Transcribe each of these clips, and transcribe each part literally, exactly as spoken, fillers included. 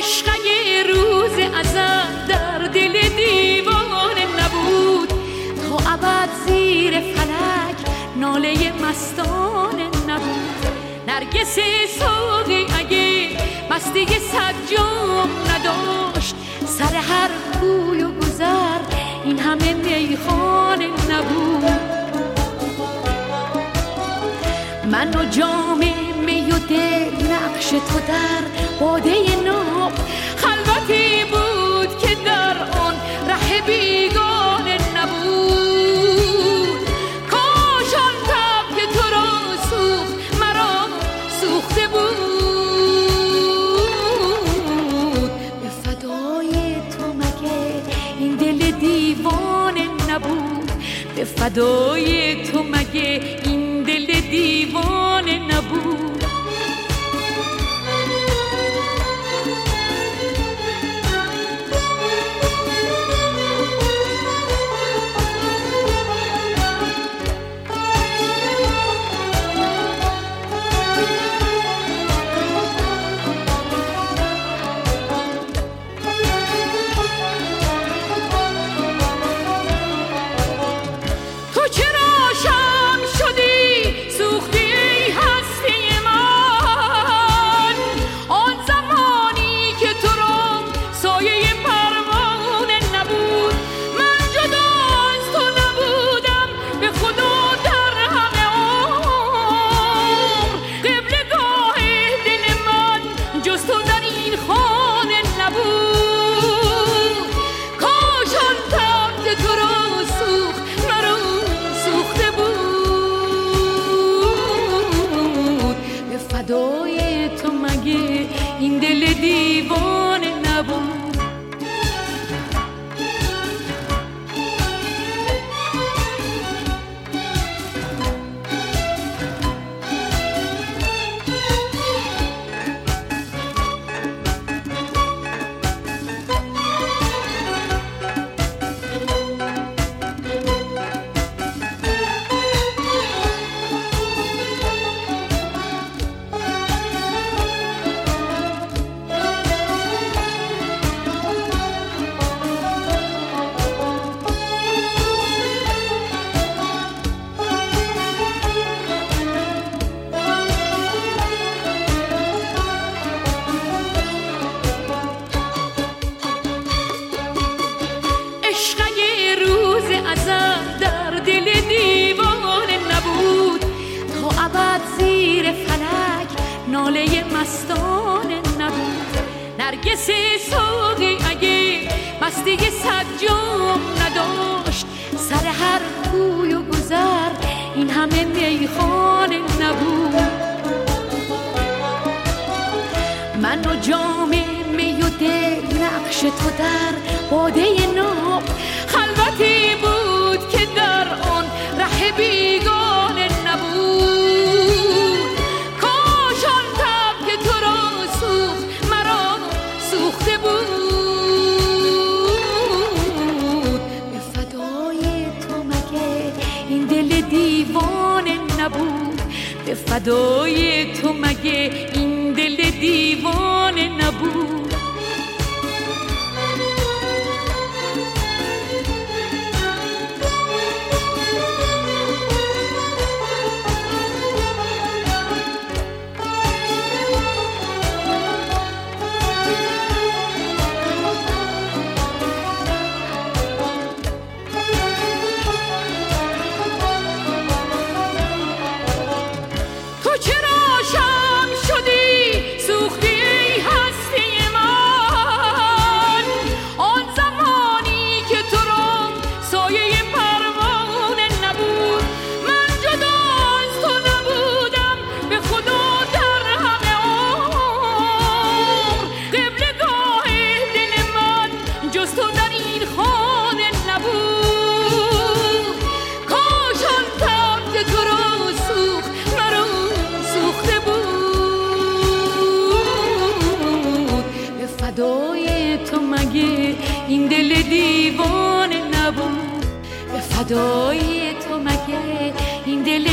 عشق اگه روز ازل در دل دیوانه نبود، تا ابد زیر فلک ناله مستانه نبود. نرگس ساقی اگه مستی صد جام نداشت، سر هر کوی و گذر این همه میخانه نبود. من و جام می و دل نقش تو در باده ناب، خلوتی بود که در آن ره بیگانه نبود. کاش آن تب که تو را سوخت مرا سوخته بود. به فدای تو مگه این دل دیوانه نبود، به فدای تو مگه این دل دیوانه نبود. فدای تو مگه این دل دیوانه نبود. در دل دیوانه نبود، تا ابد زیر فلک ناله مستانه نبود. نرگس ساقی اگه مستی صد جام نداشت، سر هر کوی و گذر این همه میخانه نبود. من و جام می و دل نقش تو در باده ناب، خلوتی بود که در آن ره بیگانه نبود. کاش آن تب که تو را سوخت مرا سوخته بود. به فدای تو مگه این دل دیوانه نبود، به فدای تو مگه این دل دیوانه نبود. فدای تو مگه این دل دیوانه نبود، به فدای تو مگه این دل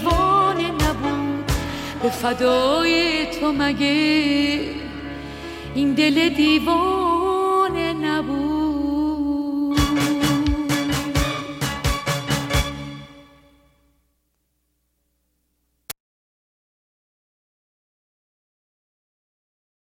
دیوانه نبود، به فدای تو مگه این دل دیوانه